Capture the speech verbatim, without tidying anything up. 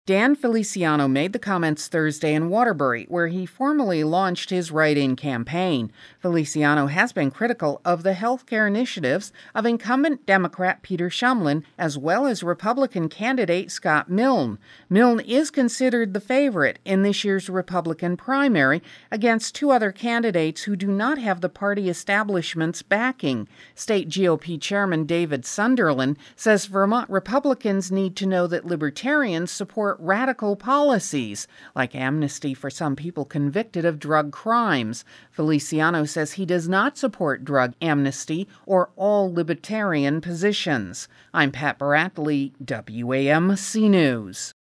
Dan Feliciano made the comments Thursday in Waterbury, where he formally launched his write-in campaign. Feliciano has been critical of the healthcare initiatives of incumbent Democrat Peter Shumlin, as well as Republican candidate Scott Milne. Milne is considered the favorite in this year's Republican primary against two other candidates who do not have the party establishment's backing. State G O P Chairman David Sunderland says Vermont Republicans need to know that libertarians support radical policies, like amnesty for some people convicted of drug crimes. Feliciano says he does not support drug amnesty or all libertarian positions. I'm Pat Baratley, W A M C News.